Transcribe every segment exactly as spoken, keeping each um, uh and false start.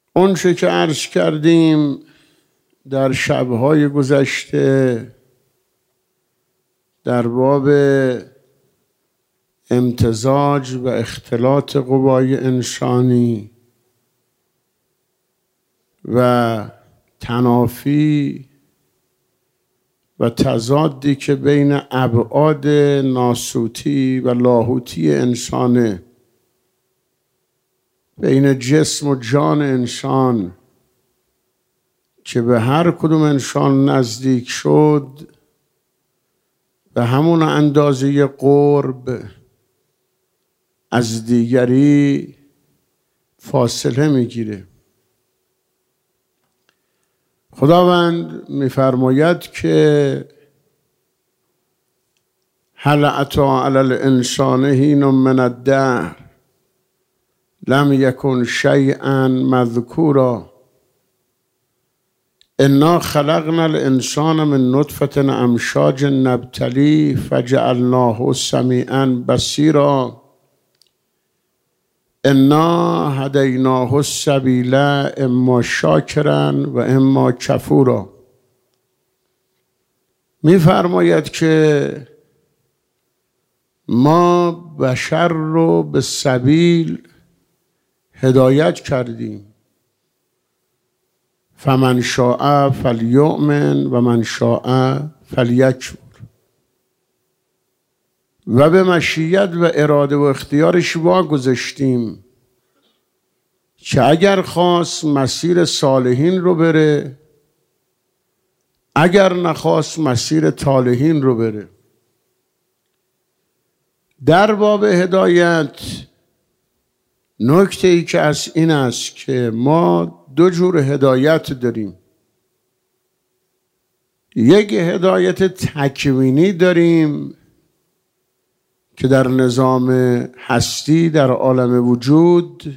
اون چه که عرض کردیم در شبهای گذشته در باب امتزاج و اختلاط قوای انسانی و تنافی و تضادی که بین ابعاد ناسوتی و لاهوتی انسانه، بین جسم و جان انسان که به هر کدوم انسان نزدیک شد به همون اندازه قرب از دیگری فاصله میگیره. خداوند میفرماید که هل اتی علی الانسان حین من الدهر لم یکن شیئا مذکورا انا خلقنا الانسان من نطفة امشاج نبتلی فجعلناه سمیعا بصیرا انا هدیناه السبیل اما شاکرا و اما کفورا. میفرماید که ما بشر رو به سبیل هدایت کردیم، فمن شاء فلیؤمن و من شاء فلیکفر، و به مشیت و اراده و اختیارش واگذاشتیم که اگر خواست مسیر صالحین رو بره، اگر نخواست مسیر طالحین رو بره. در باب هدایت نکته ای که از این است که ما دو جور هدایت داریم. یک هدایت تکوینی داریم که در نظام هستی در عالم وجود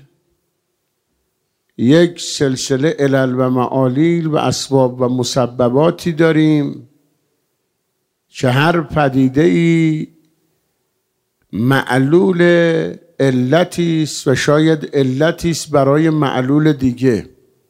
یک سلسله علل و معالیل و اسباب و مسبباتی داریم که هر پدیده‌ای معلول علتی است و شاید علتی است برای معلول دیگه.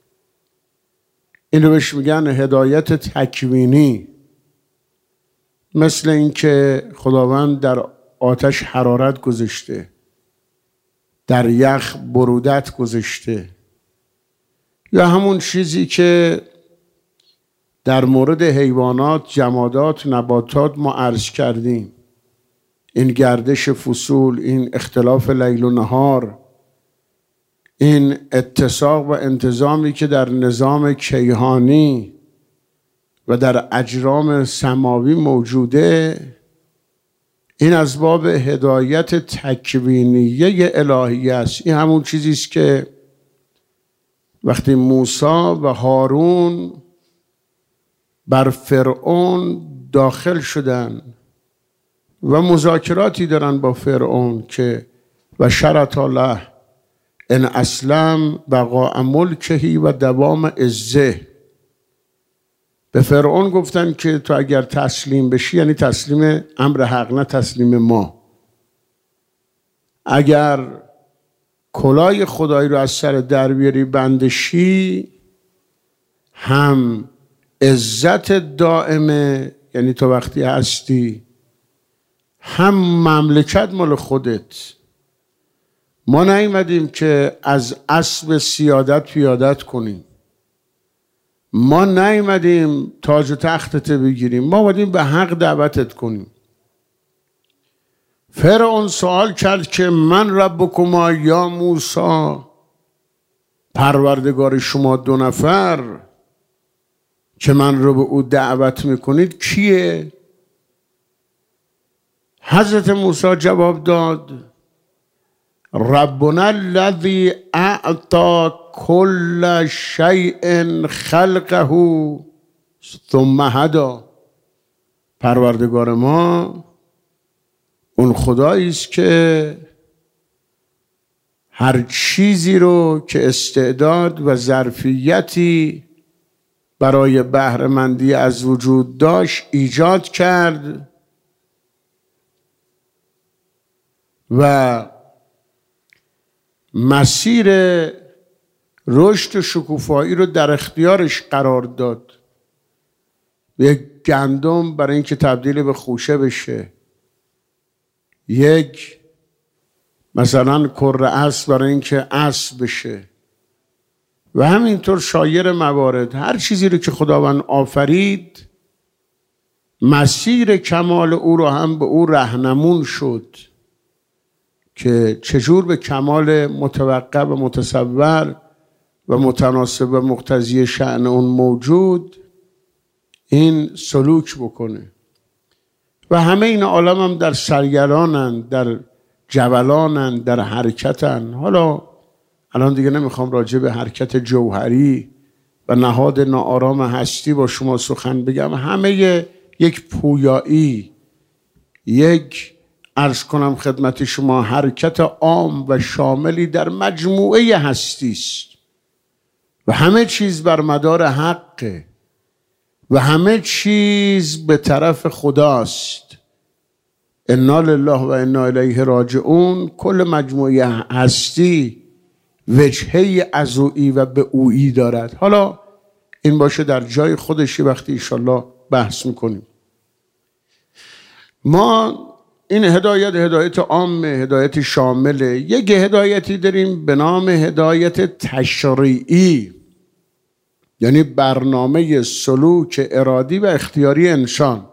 اینو بهش میگن هدایت تکوینی. مثل اینکه خداوند در آتش حرارت گذاشته، در یخ برودت گذاشته، یا همون چیزی که در مورد حیوانات، جمادات، نباتات ما عرض کردیم، این گردش فصول، این اختلاف لیل و نهار، این اتساق و انتظامی که در نظام کیهانی و در اجرام سماوی موجوده، این از باب هدایت تکوینیه الهی است. این همون چیزی است که وقتی موسی و هارون بر فرعون داخل شدن و مذاکراتی دارن با فرعون که و شرط له ان اسلم بقاء ملکه و دوام عزه، به فرعون گفتن که تو اگر تسلیم بشی یعنی تسلیم امر حق، نه تسلیم ما، اگر کلاه خدایی رو از سر در بیاری بندشی، هم عزت دائمه یعنی تو وقتی هستی، هم مملکت مال خودت. ما نیومدیم که از اسب سیادت پیادت کنیم، ما نیومدیم تاج و تختت بگیریم، ما اومدیم به حق دعوتت کنیم. فرعون سوال کرد که من ربکما یا موسی، پروردگار شما دو نفر که من رو به او دعوت میکنید کیه؟ حضرت موسی جواب داد ربنا الذی اعطی کل شیء خلقه ثم هدی، پروردگار ما اون خدایی است که هر چیزی رو که استعداد و ظرفیتی برای بهره‌مندی از وجود داشت ایجاد کرد و مسیر رشد و شکوفایی رو در اختیارش قرار داد. یک گندم برای اینکه تبدیل به خوشه بشه، یک مثلا کره اسب برای اینکه اسب بشه و همینطور شایر موارد. هر چیزی رو که خداوند آفرید مسیر کمال او رو هم به او رهنمون شد که چجور به کمال متوقع و متصور و متناسب و مقتضی شأن اون موجود این سلوک بکنه. و همه این عالم هم در سرگرانن، در جولانن، در حرکتن. حالا الان دیگه نمیخوام راجع به حرکت جوهری و نهاد ناآرام هستی با شما سخن بگم. همه یک پویایی، یک عرض کنم خدمت شما حرکت عام و شاملی در مجموعه هستی است و همه چیز بر مدار حقه و همه چیز به طرف خداست. انا لله و انا الیه راجعون. کل مجموعه هستی وجهه ازویی و به اویی دارد. حالا این باشه در جای خودشی، وقتی انشالله بحث میکنیم. ما این هدایت هدایت عام، هدایت شامله. یک هدایتی داریم به نام هدایت تشریعی، یعنی برنامه سلوک ارادی و اختیاری انسان.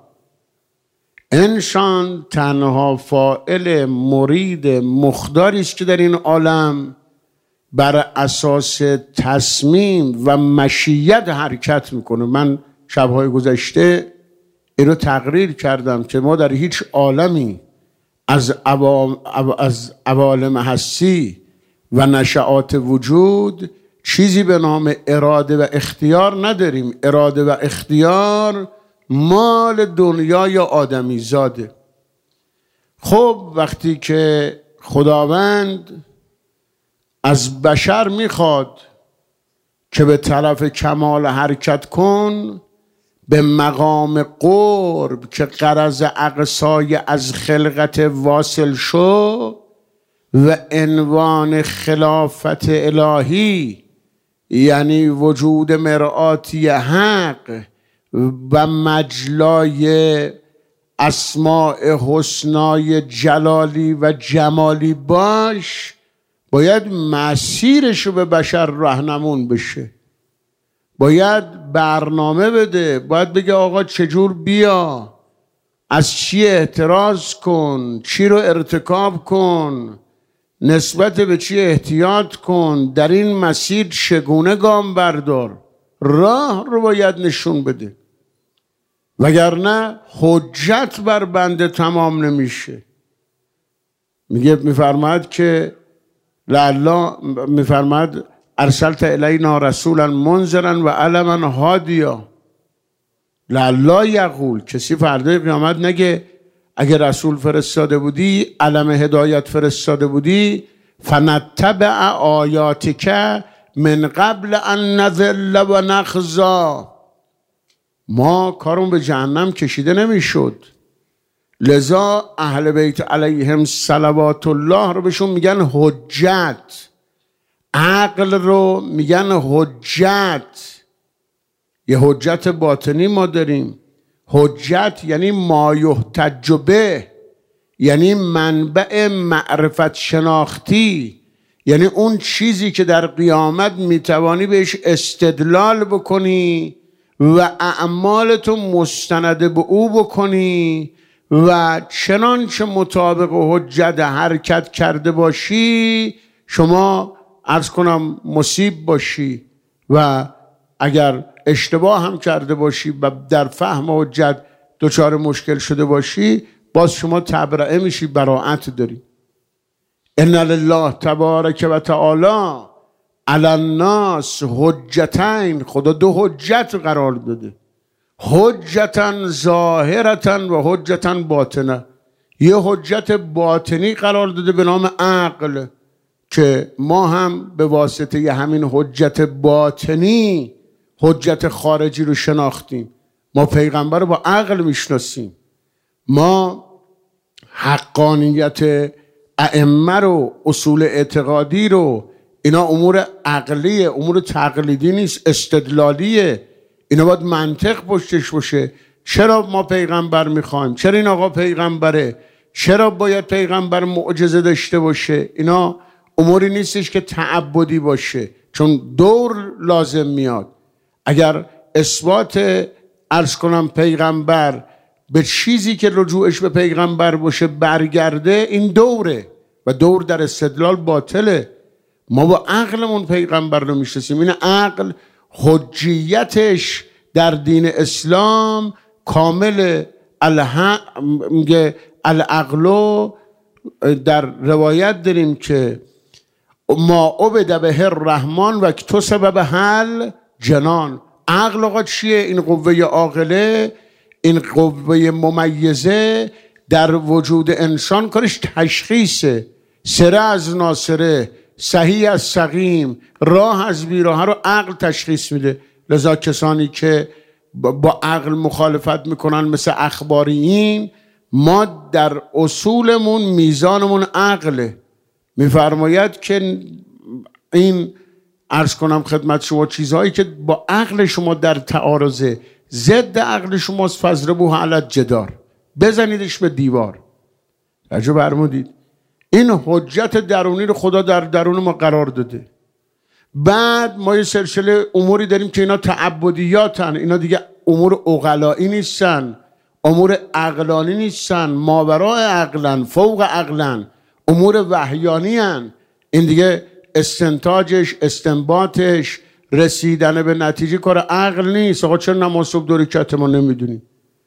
انسان تنها فاعل مرید مختاری است که در این عالم بر اساس تصمیم و مشیت حرکت میکنه. من شبهای گذشته اینو تقریر کردم که ما در هیچ عالمی از عوام از عوالم هستی و نشعات وجود چیزی به نام اراده و اختیار نداریم. اراده و اختیار مال دنیای آدمی زاده. خب وقتی که خداوند از بشر میخواد که به طرف کمال حرکت کن، به مقام قرب که غرض اقصای از خلقت واصل شو و عنوان خلافت الهی، یعنی وجود مرآتی حق و مجلای اسماء حسنای جلالی و جمالی باش، باید مسیرش رو به بشر راهنمون بشه. باید برنامه بده، باید بگه آقا چجور بیا، از چی احتراز کن، چی رو ارتکاب کن، نسبت به چی احتیاط کن، در این مسیر چگونه گام بردار. راه رو باید نشون بده، وگرنه حجت بر بنده تمام نمیشه. میگه میفرماد که لعلا میفرماد ارسلت الینا رسولا منذرا و علما هادیا. لعلا یقول، کسی فردای قیامت نگه اگه رسول فرستاده بودی، علم هدایت فرستاده بودی، فنتبع آیاتک من قبل ان نذل و نخزا. ما کارون به جهنم کشیده نمیشد. لذا اهل بیت علیهم صلوات الله رو بهشون میگن حجت. عقل رو میگن حجت. یه حجت باطنی ما داریم. حجت یعنی ما یحتج به، یعنی منبع معرفت شناختی، یعنی اون چیزی که در قیامت میتوانی بهش استدلال بکنی و اعمالتو مستند به او بکنی و چنانچه مطابق حجت حرکت کرده باشی شما عرض کنم مصیب باشی، و اگر اشتباه هم کرده باشی و در فهم حجت دچار مشکل شده باشی باز شما تبرئه میشی، براءت داری. ان لله تبارک و تعالی علی الناس حجتین. خدا دو حجت قرار داده، حجتا ظاهرتا و حجتا باطنه. یه حجت باطنی قرار داده به نام عقل که ما هم به واسطه همین حجت باطنی حجت خارجی رو شناختیم. ما پیغمبر رو با عقل میشناسیم. ما حقانیت ائمه رو، اصول اعتقادی رو، اینا امور عقلیه، امور تقلیدی نیست، استدلالیه. اینا باید منطق پشتش باشه. چرا ما پیغمبر میخوایم؟ چرا این آقا پیغمبره؟ چرا باید پیغمبر معجزه داشته باشه؟ اینا اموری نیستش که تعبدی باشه، چون دور لازم میاد. اگر اثبات عرض کنم پیغمبر به چیزی که رجوعش به پیغمبر باشه برگرده، این دوره و دور در استدلال باطله. ما با عقلمون پیغمبر رو میشناسیم. این عقل حجیتش در دین اسلام کامل. میگه العقل، در روایت داریم که ما عبد به الرحمن و اکتسب به حل جنان. عقل آقا چیه؟ این قوه عاقله، این قوه ممیزه در وجود انسان کارش تشخیصه. سره از ناسره، صحیح از سقیم، راه از بیراه رو عقل تشخیص میده. لذا کسانی که با عقل مخالفت میکنن مثل اخباریین، ما در اصولمون میزانمون عقله. میفرماید که این عرض کنم خدمت شما چیزهایی که با عقل شما در تعارضه، ضد عقل شماست، فضربوه علی الجدار، بزنیدش به دیوار. توجه فرمودید؟ این حجت درونی رو خدا در درون ما قرار داده. بعد ما یه سلسله اموری داریم که اینا تعبدیاتن، اینا دیگه امور عقلایی نیستن، امور عقلانی نیستن، ماورای عقلن، فوق عقلن، امور وحیانی هن. این دیگه استنتاجش، استنباطش، رسیدن به نتیجه کار عقل نیست. آقا چرا نماز صبح دو رکعت ما نمیدونیم؟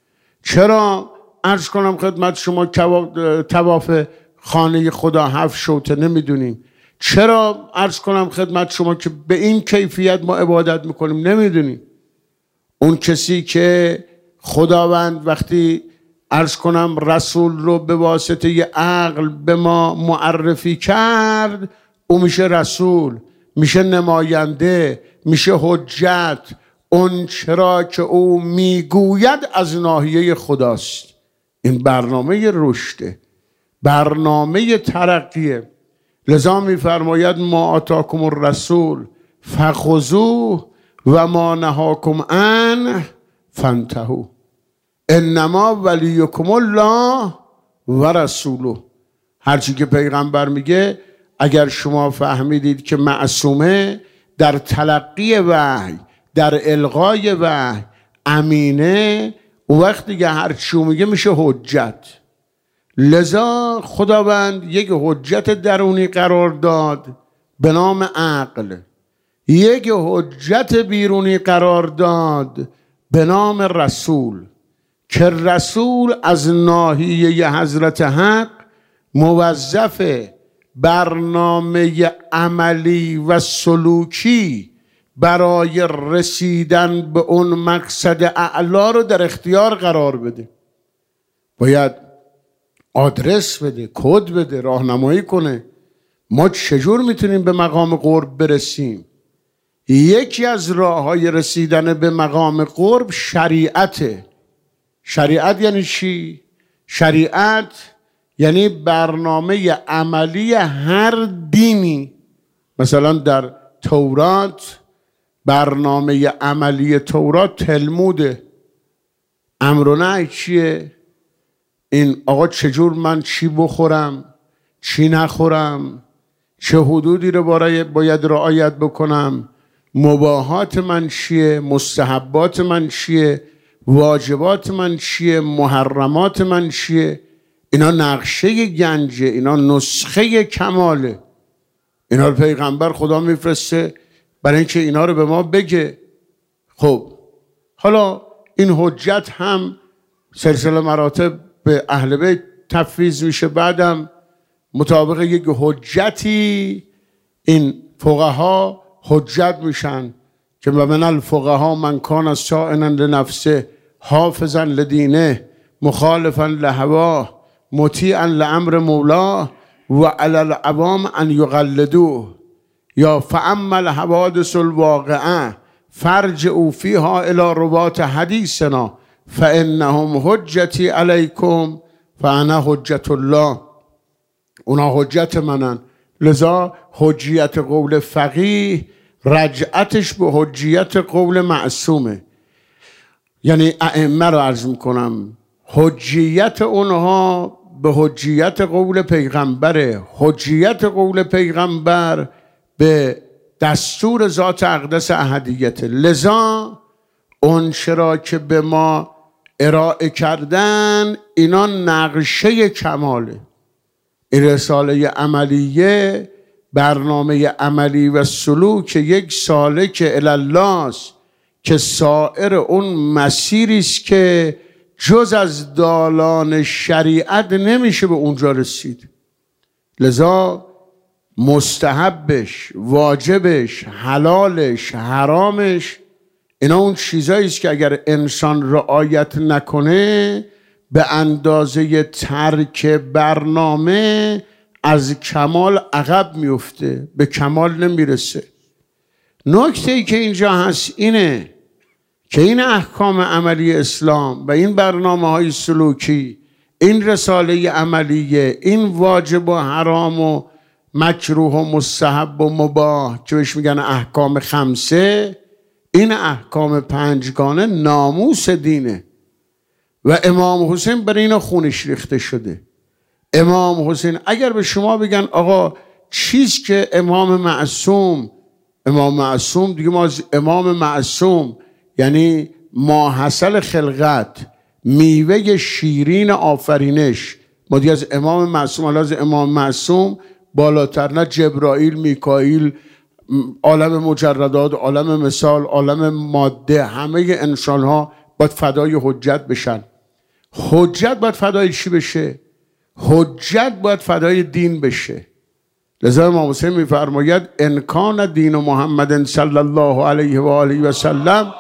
چرا عرض کنم خدمت شما طواف خانه خدا هفت شوطه نمیدونیم؟ چرا عرض کنم خدمت شما که به این کیفیت ما عبادت میکنیم نمیدونیم؟ اون کسی که خداوند وقتی عرض کنم رسول رو به واسطه عقل به ما معرفی کرد، او میشه رسول، میشه نماینده، میشه حجت. اون چرا که او میگوید از ناحیه خداست. این برنامه رشده، برنامه ترقیه. لذا میفرماید ما آتاکم الرسول فخذوه و ما نهاکم عنه فانتهوا انما ولیکم الله و رسوله. هرچی که پیغمبر میگه، اگر شما فهمیدید که معصومه، در تلقی وحی، در القای وحی امینه، اون وقت دیگه هرچی میگه میشه حجت. لذا خداوند یک حجت درونی قرار داد به نام عقل، یک حجت بیرونی قرار داد به نام رسول، که رسول از ناحیه حضرت حق موظف برنامه عملی و سلوکی برای رسیدن به اون مقصد اعلا رو در اختیار قرار بده. باید آدرس بده، کد بده، راهنمایی کنه. ما چجور میتونیم به مقام قرب برسیم؟ یکی از راه‌های رسیدن به مقام قرب شریعته. شریعت یعنی چی؟ شریعت یعنی برنامه عملی هر دینی. مثلا در تورات برنامه عملی تورات تلموده. امر و نهی چیه؟ این آقا چجور من چی بخورم، چی نخورم، چه حدودی رو برای باید رعایت بکنم، مباحات من چیه، مستحبات من چیه، واجبات من چیه، محرمات من چیه. اینا نقشه گنجه، اینا نسخه کماله. اینا رو پیغمبر خدا میفرسته برای اینکه اینا رو به ما بگه. خب حالا این حجت هم سلسله مراتب به اهل بیت تفویض میشه. بعدم مطابق یک حجتی این فقها حجت میشن که من الفقها من کان صائنا لنفسه حافظا لدینه مخالفا لهواه مطیعا لامر مولاه و علی العوام ان یقلدوه یا فاما الحوادث الواقعه فرجعوا فیها الی روات حدیثنا فانهم حجتی علیکم فانا حجت الله. اونا حجت منن. لذا حجیت قول فقیه رجعتش به حجیت قول معصومه. یعنی ائمه رو عرض میکنم، حجیت اونها به حجیت قول پیغمبره، حجیت قول پیغمبر به دستور ذات اقدس احدیت. لذا اون چرا که به ما ارائه کردن اینا نقشه کماله. این رساله عملیه برنامه عملی و سلوک یک سالک الله است که سایر اون مسیری است که جز از دالان شریعت نمیشه به اونجا رسید. لذا مستحبش، واجبش، حلالش، حرامش، اینا اون چیزایی است که اگر انسان رعایت نکنه به اندازه ترک برنامه از کمال عقب میفته، به کمال نمیرسه. نکته ای که اینجا هست اینه که این احکام عملی اسلام و این برنامه های سلوکی، این رساله عملیه، این واجب و حرام و مکروه و مستحب و مباح که بهش میگن احکام خمسه، این احکام پنجگانه ناموس دینه و امام حسین برای اینا خونش ریخته شده. امام حسین اگر به شما بگن آقا چیز که امام معصوم، امام معصوم دیگه ما از امام معصوم یعنی ماحصل خلقت، میوه شیرین آفرینش، ما دیگه از امام معصوم حالا از امام معصوم بالاتر نه جبرائیل، میکائیل، عالم مجردات، عالم مثال، عالم ماده، همه انسان ها باید فدای حجت بشن. حجت باید فدای چی بشه؟ حجت باید فدای دین بشه. لذا امام حسین میفرماید ان کان دین محمد صلی الله علیه و آله و سلم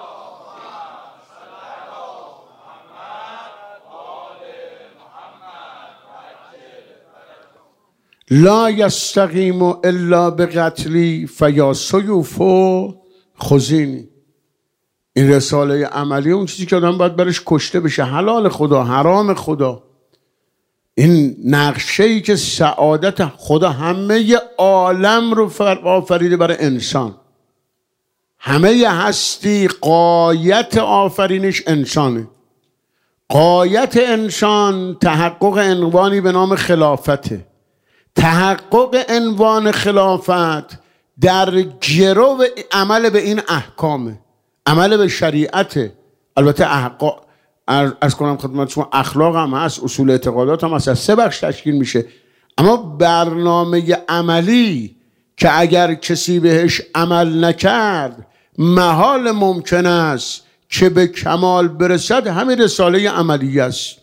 لا یستقیم الا بقتلی فیا سیوف خزینی. این رساله عملی اون چیزی که آدم باید برش کشته بشه، حلال خدا، حرام خدا. این نقشه‌ای که سعادت خدا همه عالم رو آفریده برای انسان، همه هستی غایت آفرینش انسانه. غایت انسان تحقق عنوانی به نام خلافته. تحقق عنوان خلافت در گرو عمل به این احکامه، عمل به شریعته. البته احقا از کنم خدمت شما اخلاق هم هست، اصول اعتقادات هم هست، از سه بخش تشکیل میشه. اما برنامه عملی که اگر کسی بهش عمل نکرد محال ممکن است که به کمال برسد، همین رساله عملی است.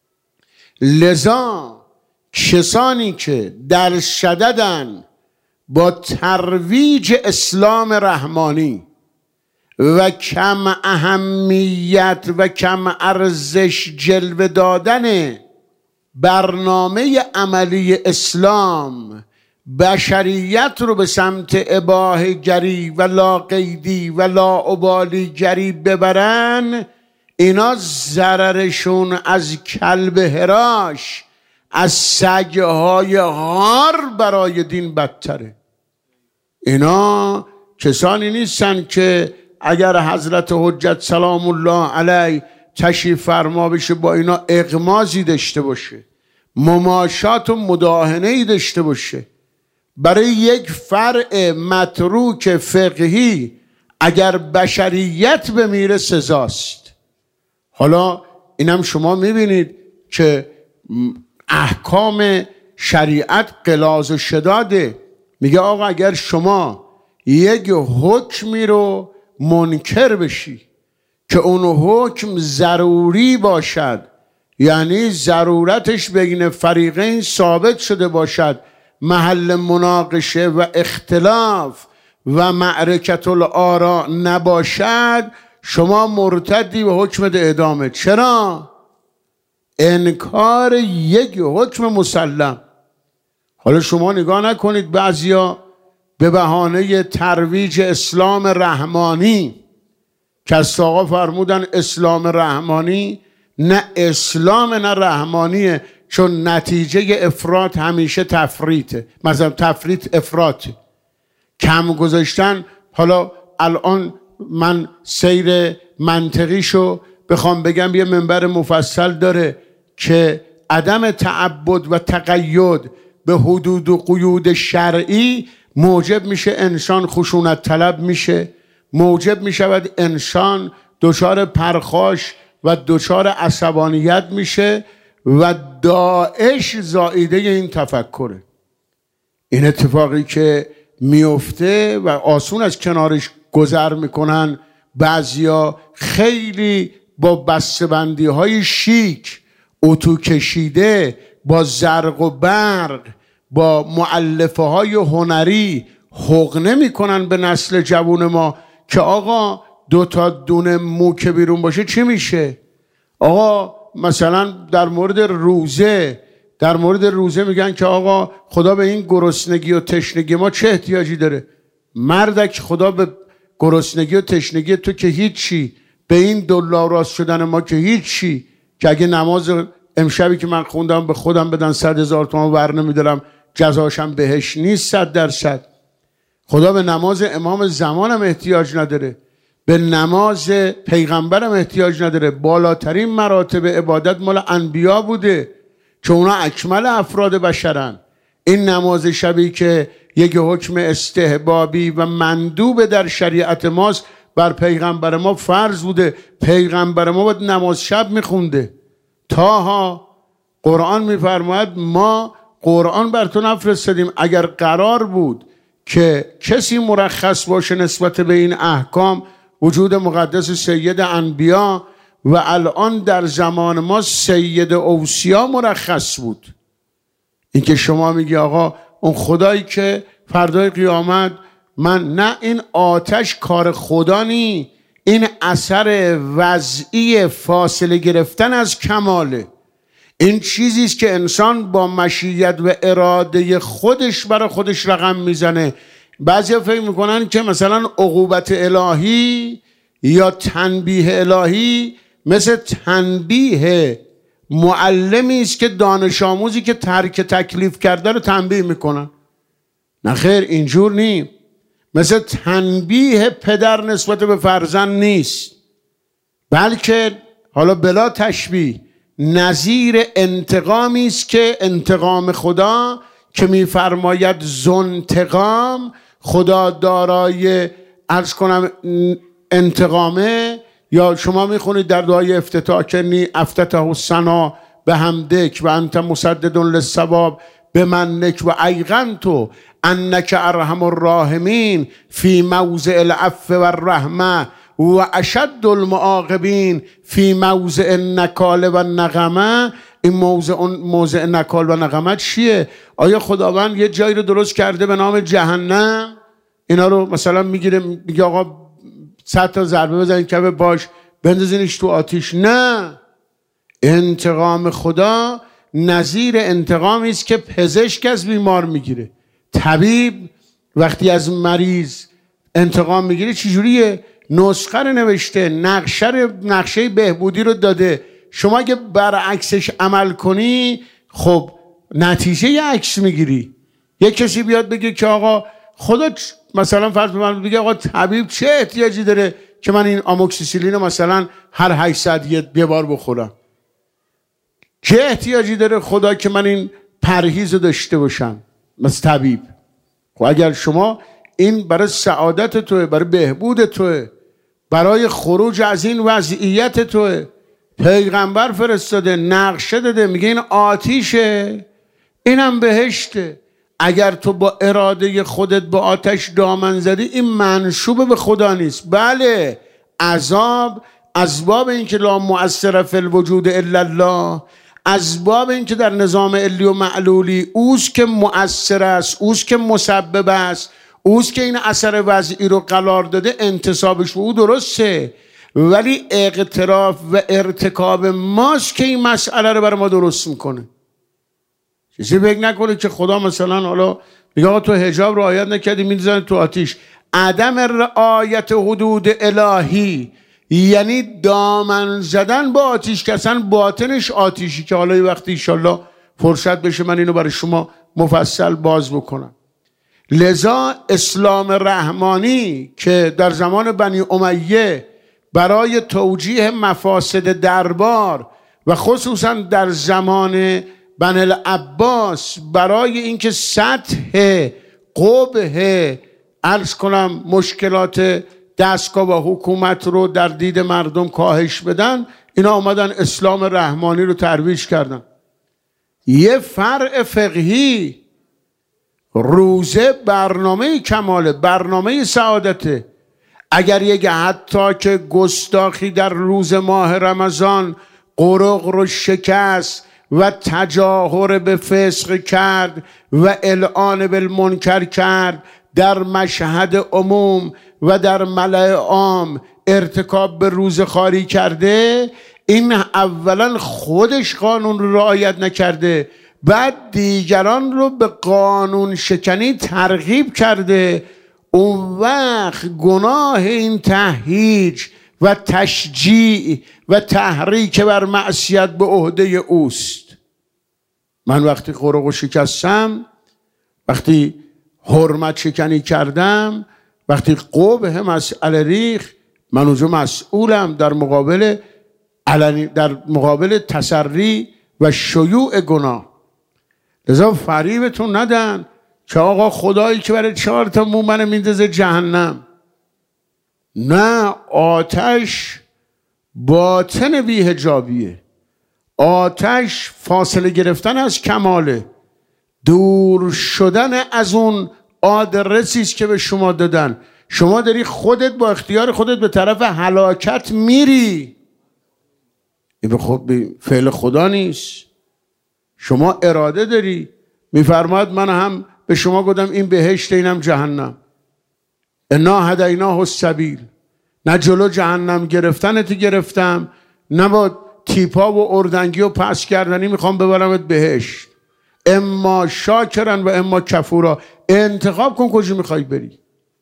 لذا کسانی که در شددن با ترویج اسلام رحمانی و کم اهمیت و کم ارزش جلوه دادن برنامه عملی اسلام بشریت رو به سمت اباحه گری و لاقیدی و لاابالی گری ببرن، اینا ضررشون از کلب هراش، از سگهای هار برای دین بدتره. اینا کسانی نیستن که اگر حضرت حجت سلام الله علیه تشریف فرما بشه با اینا اغمازی داشته باشه، مماشات و مداهنه‌ای داشته باشه. برای یک فرع متروک فقهی اگر بشریت بمیره سزاست. حالا اینم شما میبینید که احکام شریعت غلاظ و شداده. میگه آقا اگر شما یک حکمی رو منکر بشی که اون حکم ضروری باشد، یعنی ضرورتش بین فریقین ثابت شده باشد، محل مناقشه و اختلاف و معرکت الآراء نباشد، شما مرتدی به حکم اعدامه. چرا؟ انکار یک حکم مسلم. حالا شما نگاه نکنید بعضیا به بهانه ترویج اسلام رحمانی که از آقا فرمودن اسلام رحمانی، نه اسلام نه رحمانیه چون نتیجه افراط همیشه تفریطه. مثلا تفریط افراطه، کم گذاشتن. حالا الان من سیر منطقیشو بخوام بگم، یه منبر مفصل داره که عدم تعبد و تقید به حدود و قیود شرعی موجب میشه انسان خشونت طلب میشه، موجب میشود انسان دچار پرخاش و دچار عصبانیت میشه و داعش زائیده این تفکره. این اتفاقی که میفته و آسون از کنارش گذر میکنن بعضیا، خیلی با بسته‌بندی های شیک، اتو کشیده، با زرق و برق، با مؤلفه های هنری حقنه میکنن به نسل جوون ما که آقا دو تا دونه مو که بیرون باشه چی میشه؟ آقا مثلا در مورد روزه در مورد روزه میگن که آقا خدا به این گرسنگی و تشنگی ما چه احتیاجی داره؟ مردک خدا به گرسنگی و تشنگی تو که هیچی، به این دلار راست شدن ما که هیچی، که اگه نماز امشبی که من خوندم به خودم بدن صد هزار تومان ور نمیدارم، جزاشم بهش نیست صد درصد. خدا به نماز امام زمانم احتیاج نداره، به نماز پیغمبرم احتیاج نداره. بالاترین مراتب عبادت مال انبیا بوده که اونا اکمل افراد بشرن. این نماز شبی که یک حکم استحبابی و مندوب در شریعت ماست، بر پیغمبر ما فرض بوده. پیغمبر ما باید نماز شب میخونده. تاها قرآن میفرماید ما قرآن بر تو نفرستادیم. اگر قرار بود که کسی مرخص باشه نسبت به این احکام، وجود مقدس سید انبیا و الان در زمان ما سید اوصیا مرخص بود. این که شما میگی آقا اون خدایی که فردای قیامت من، نه، این آتش کار خدا نی، این اثر وضعی فاصله گرفتن از کماله. این چیزیست که انسان با مشیت و اراده خودش برای خودش رقم میزنه. بعضیا فکر میکنن که مثلا عقوبت الهی یا تنبیه الهی مثل تنبیه معلمی است که دانش آموزی که ترک تکلیف کرده رو تنبیه میکنن. نه خیر، اینجور نی. مثل تنبیه پدر نسبت به فرزند نیست، بلکه حالا بلا تشبیه نظیر انتقامی است که انتقام خدا که میفرماید ذوانتقام، خدا دارای عرض کنم انتقامه. یا شما میخونید در دعای افتتاح کنی افتتح الثنا به حمدک و انت مسدد للثواب به منک و ایقنتو انک ارحم الراحمین فی موضع العفو و الرحمه و اشد المعاقبین فی موضع النکال و النقمه. این موضع موضع نکال و نقمه چیه؟ آیا خداوند یه جایی رو درست کرده به نام جهنم؟ اینا رو مثلا میگیره میگه آقا صد تا ضربه بزنید که باش بندازینش تو آتیش؟ نه، انتقام خدا نظیر انتقامی است که پزشک از بیمار میگیره. طبیب وقتی از مریض انتقام میگیره چجوریه؟ نسخه رو نوشته، نقشه نقشه بهبودی رو داده. شما اگه برعکسش عمل کنی خب نتیجه عکس میگیری. یک کسی بیاد بگه که آقا خدا مثلا فرض بگم بگه آقا طبیب چه احتیاجی داره که من این آموکسیسیلین رو مثلا هر هشتصد یه بار بخورم؟ چه احتیاجی داره خدا که من این پرهیز رو داشته باشم مثل طبیب؟ خب اگر شما این برای سعادت توه، برای بهبود توه، برای خروج از این وضعیت توه، پیغمبر فرستاده، نقشه داده، میگه این آتیشه، اینم بهشته. اگر تو با اراده خودت با آتش دامن زدی، این منشوب به خدا نیست. بله، عذاب از باب این که لا مؤثر فی الوجود الا الله، از باب این که در نظام علی و معلولی اوست که مؤثر است، اوست که مسبب است، اوست که این اثر وضعی رو قرار داده، انتصابش به او درسته. ولی اقتراف و ارتکاب ماست که این مسئله رو برای ما درست میکنه. چیزی فکر نکنه که خدا مثلا حالا میگه آقا تو حجاب رعایت نکردی میذاره تو آتیش. عدم رعایت حدود الهی یعنی دامن زدن با آتیش، که اصلا باطنش آتیشی، که حالا وقتی انشالله فرصت بشه من اینو برای شما مفصل باز بکنم. لذا اسلام رحمانی که در زمان بنی امیه برای توجیه مفاسد دربار و خصوصا در زمان بنی العباس برای اینکه سطح قبح عرض کنم مشکلات دستگاه و حکومت رو در دید مردم کاهش بدن، اینا آمدن اسلام رحمانی رو ترویج کردن. یه فرع فقهی، روزه برنامه کماله، برنامه سعادته. اگر یک حتی که گستاخی در روز ماه رمضان قرق رو شکست و تجاهر به فسق کرد و اعلان بالمنکر کرد، در مشهد عموم و در ملأ عام ارتکاب به روزخواری کرده، این اولا خودش قانون رو رعایت نکرده، بعد دیگران رو به قانون شکنی ترغیب کرده. اون وقت گناه این تهییج و تشجیع و تحریک بر معصیت به عهده اوست. من وقتی قرق و شکستم، وقتی حرمت شکنی کردم، وقتی قبح مسئله ریخ، من اونجا مسئولم در مقابل علنی، در مقابل تسری و شیوع گناه. لذا فریبتون ندن که آقا خدایی که برای چهار تا مومن میندازه جهنم. نه، آتش باطن بی‌حجابیه. آتش فاصله گرفتن از کماله، دور شدن از اون آدرسی است که به شما دادن. شما داری خودت با اختیار خودت به طرف هلاکت میری. این به خود فعل خدا نیست. شما اراده داری. میفرماید من هم به شما گفتم این بهشت اینم جهنم. انا هدیناه السبیل. نه جلو جهنم گرفتنت گرفتم، نه با تیپا و اردنگی و پس کردنی میخوام ببرمت بهشت. اما شاکرن و اما کفورا. انتخاب کن کجا میخوای بری.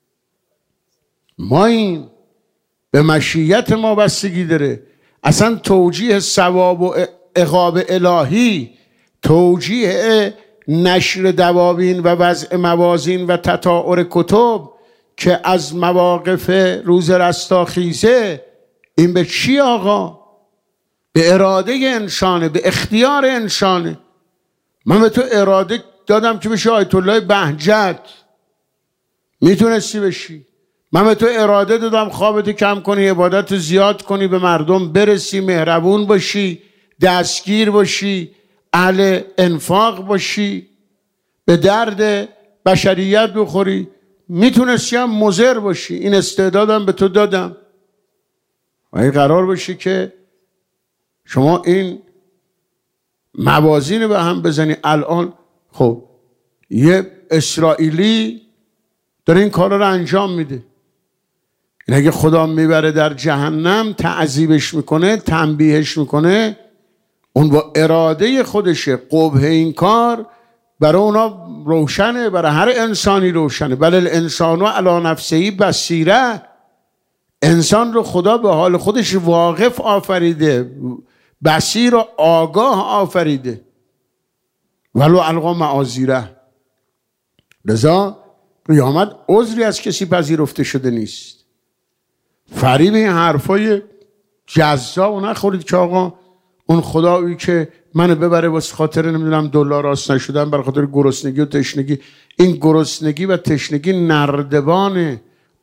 ما این به مشیت ما بستگی داره. اصلا توجیه ثواب و عقاب الهی، توجیه نشر دواوین و وضع موازین و تطاور کتب که از مواقف روز رستاخیزه، این به چی آقا؟ به اراده انسانه، به اختیار انسانه. من به تو اراده دادم که بشی آیت الله بهجت، میتونستی بشی. من به تو اراده دادم خوابتو کم کنی، عبادت زیاد کنی، به مردم برسی، مهربون باشی، دستگیر باشی، اهل انفاق باشی، به درد بشریت بخوری. میتونستی هم مضر باشی. این استعدادم به تو دادم. و این قرار باشی که شما این موازین به هم بزنی. الان خب یه اسرائیلی داره این کار رو انجام میده. این اگه خدا میبره در جهنم، تعذیبش میکنه، تنبیهش میکنه، اون با اراده خودشه. قبح این کار برای اونا روشنه، برای هر انسانی روشنه. بل الانسان علی نفسه بصیره. انسان رو خدا به حال خودش واقف آفریده، بصیر و آگاه آفریده. ولو القا معاذیره. لذا قیامت عذری از کسی پذیرفته شده نیست. فریب این حرفای جذاب نخورید که آقا اون خدایی که منو ببره واسه خاطر نمیدونم دلار راست نشدن، برای خاطر گرسنگی و تشنگی. این گرسنگی و تشنگی نردبان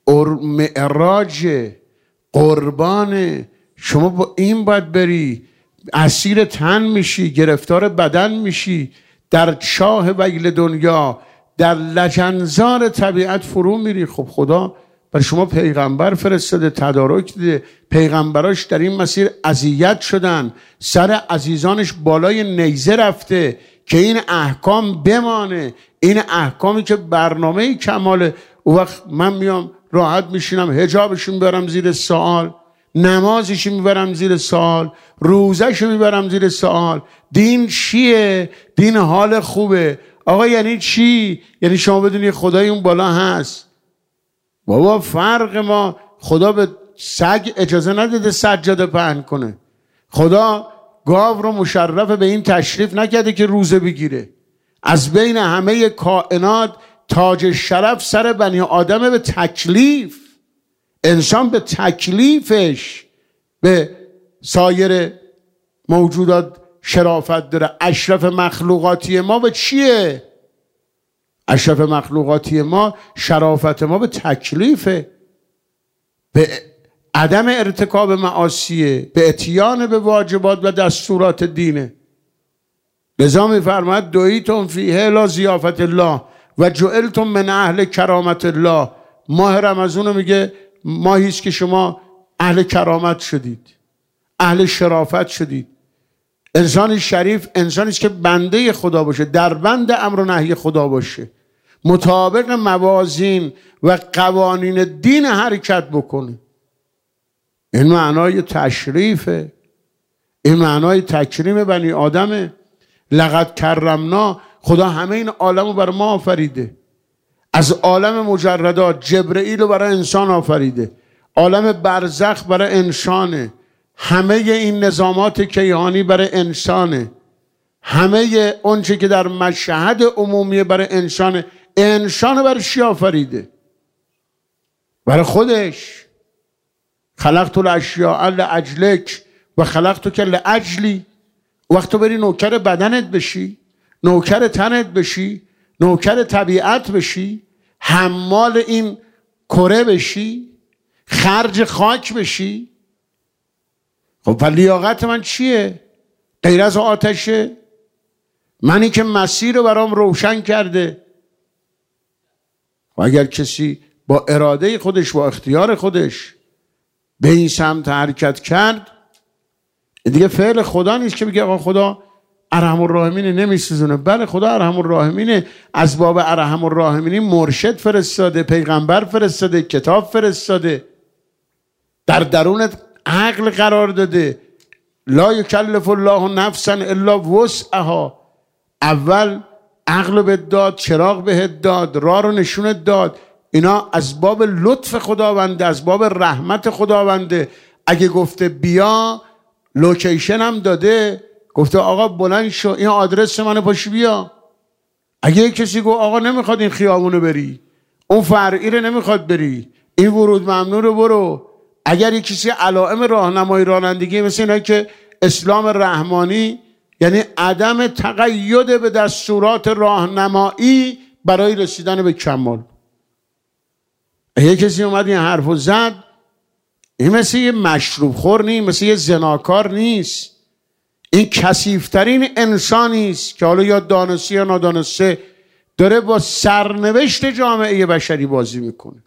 معراج قربان. شما با این باید بری، اسیر تن میشی، گرفتار بدن میشی، در چاه ویل دنیا، در لجنزار طبیعت فرو میری. خب خدا برای شما پیغمبر فرستاده، تدارک دیده. پیغمبراش در این مسیر اذیت شدن، سر عزیزانش بالای نیزه رفته که این احکام بمانه. این احکامی که برنامه کماله. او وقت من میام راحت میشینم، حجابشو میبرم زیر سوال، نمازشو میبرم زیر سوال، روزهشو میبرم زیر سوال. دین چیه؟ دین حال خوبه. آقا یعنی چی؟ یعنی شما بدونی خدای اون بالا هست. بابا فرق ما، خدا به سگ اجازه نداده سجاده پهن کنه. خدا گاو رو مشرف به این تشریف نکرده که روزه بگیره. از بین همه کائنات تاج شرف سر بنی آدم به تکلیف. انسان به تکلیفش به سایر موجودات شرافت داره. اشرف مخلوقاتی ما به چیه؟ اشرف مخلوقاتی ما شرافت ما به تکلیفه، به عدم ارتکاب معاصیه، به اتیان به واجبات و دستورات دینه. لذا می‌فرماید دعیتم فیه الی ضیافت الله و جعلتم من اهل کرامت الله. ماه رمضان میگه ماهی است که شما اهل کرامت شدید، اهل شرافت شدید. انسان شریف انسانی است که بنده خدا باشه، در بند امر و نهی خدا باشه، مطابق موازین و قوانین دین حرکت بکنه. این معنای تشریفه، این معنای تکریم بنی آدمه. لقد کرمنا، خدا همه این عالم رو برای ما آفریده. از عالم مجردات جبرئیل رو برای انسان آفریده، عالم برزخ برای انسانه، همه این نظامات کیهانی برای انسانه، همه اونچه که در مشهد عمومی برای انسانه. انسان برای چی آفریده؟ برای خودش. خلقت الاشیاء لاجلک و خلقتک لاجلی. وقت تو بری نوکر بدنت بشی، نوکر تنت بشی، نوکر طبیعت بشی، حمال این کره بشی، خرج خاک بشی. خب و لیاقت من چیه؟ غیر از آتشه؟ منی که مسیر رو برام روشن کرده. و اگر کسی با اراده خودش، با اختیار خودش به این سمت حرکت کرد، دیگه فعل خدا نیست که بگه آقا خدا ارحم الراحمینه نمیسوزونه. بله خدا ارحم الراحمینه، از باب ارحم الراحمینی مرشد فرستاده، پیغمبر فرستاده، کتاب فرستاده، در درونت عقل قرار داده. لا یکلف الله نفسا الا وسعها. اول عقل بهت داد، چراغ بهت داد، راه رو نشونت داد. اینا از باب لطف خداونده، از باب رحمت خداونده. اگه گفته بیا، لوکیشن هم داده، گفته آقا بلند شو، این آدرس منو پاش بیا. اگه کسی گفت آقا نمیخواد این خیابونو بری، اون فرعی رو نمیخواد بری، این ورود ممنوع رو برو. اگر یک کسی علائم راهنمایی رانندگی مثل اینا که اسلام رحمانی یعنی عدم تقید به دستورات راهنمایی برای رسیدن به کمال. اگه کسی اومد این حرفو زد، این مثل یه مشروب خور نیست، مثل یه زناکار نیست. این کثیف‌ترین انسانی است که حالا یا دانسته یا نادانسته داره با سرنوشت جامعه بشری بازی میکنه.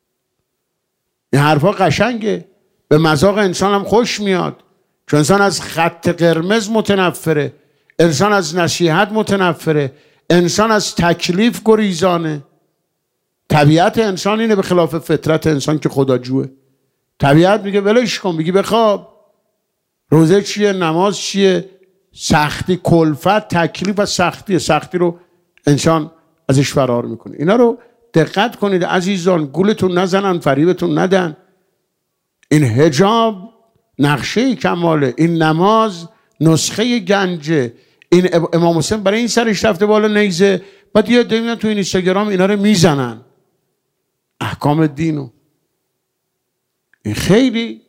این حرفا قشنگه، به مذاق انسان هم خوش میاد، چون انسان از خط قرمز متنفره، انسان از نصیحت متنفره، انسان از تکلیف گریزانه. طبیعت انسان اینه، به خلاف فطرت انسان که خداجوه. طبیعت میگه ولش کن، میگی بخواب. روزه چیه؟ نماز چیه؟ سختی، کلفت، تکلیف و سختی. سختی رو انسان ازش فرار میکنه. اینا رو دقت کنید عزیزان، گولتون نزنن، فریبتون ندن. این حجاب نقشه کماله، این نماز نسخه گنجه. این امام حسین برای این سرش رفته بالا نیزه، بعد یه دیگه تو این اینستاگرام اینا رو میزنن، احکام دینو. این خیلی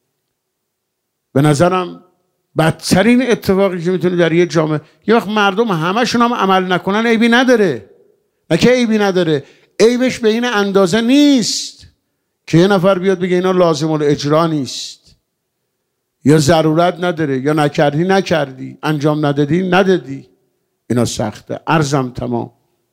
به نظرم بدترین اتفاقی که میتونه در یه جامعه. یه وقت مردم همشون هم عمل نکنن عیبی نداره، نه که عیبی نداره، عیبش به این اندازه نیست که یه نفر بیاد بگه اینا لازم الاجرا نیست، یا ضرورت نداره، یا نکردی نکردی، انجام ندادی ندادی. اینا سخته. عرضم تمام.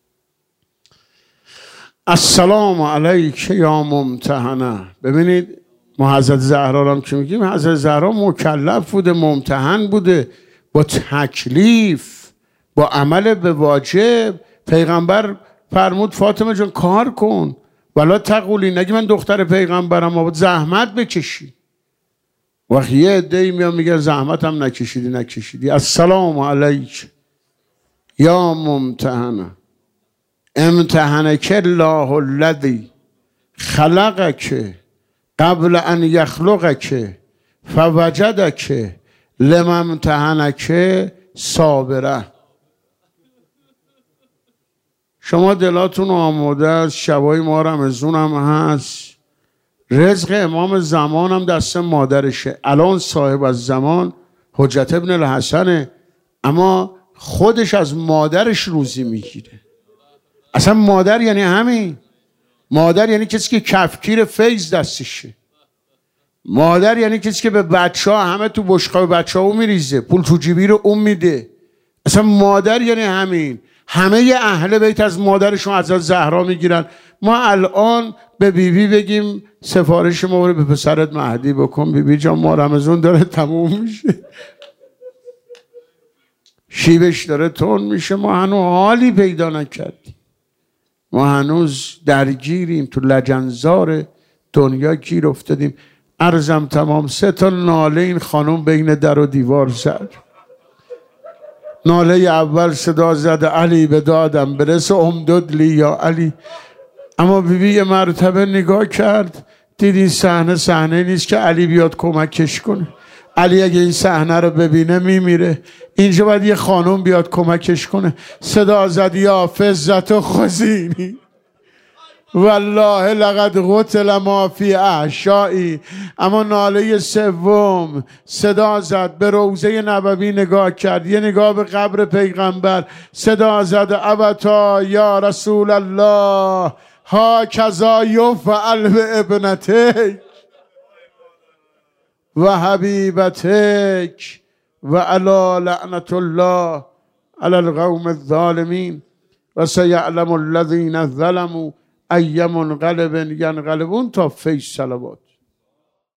السلام علیک یا ممتحنه. ببینید ما حضرت زهرا هم که میگیم، حضرت زهرا مکلف بوده، ممتحن بوده با تکلیف، با عمل به واجب. پیغمبر فرمود فاطمه جان کار کن، ولا تقولی، نگی من دختر پیغمبرم، باید زحمت بکشی. وقتی یه عده‌ای میان میگن زحمت هم نکشیدی نکشیدی. السلام علیک یا ممتحنه امتحنک الله الذی خلقک قبل ان یخلقک فوجدک لمن امتحنک صابره. شما دلاتون آماده است، شبای ما رمضون هم هست، رزق امام زمان هم دست مادرشه. الان صاحب از زمان حجت ابن الحسنه، اما خودش از مادرش روزی میگیره. اصلا مادر یعنی همین. مادر یعنی کسی که کفگیر فیض دستشه. مادر یعنی کسی که به بچه ها همه تو بشقاب بچه ها اون میریزه، پول تو جیبی رو اون میده. اصلا مادر یعنی همین. همه ی اهل بیت از مادرشون حضرت زهرا میگیرن. ما الان به بیبی بی بگیم سفارش ما رو به پسرت مهدی بکن، بیبی بی جان ما رمضان داره تموم میشه، شیبش داره تون میشه، ما هنوز حالی پیدا نکردیم، ما هنوز درگیریم، تو لجنزار دنیا گیر افتادیم. عرضم تمام. سه تا ناله این خانم بین در و دیوار زد. ناله اول صدا زد علی به دادم برس، امداد لی یا علی. اما بیبی یه مرتبه نگاه کرد، دید این صحنه صحنه نیست که علی بیاد کمکش کنه. علی اگه این صحنه رو ببینه میمیره. اینجا باید یه خانم بیاد کمکش کنه. صدا زد یا فزت و خزینی والله لقد قتل ما فی احشایی. اما ناله سوم صدا زد، به روضه نبوی نگاه کرد، یه نگاه به قبر پیغمبر. صدا زد ابتا یا رسول الله ها کذا یفعل به ابنتک و حبیبتک و علی لعنت الله علی القوم الظالمین و سیعلم الذین ظلموا ای منقلب ینقلبون تا فیش صلوات.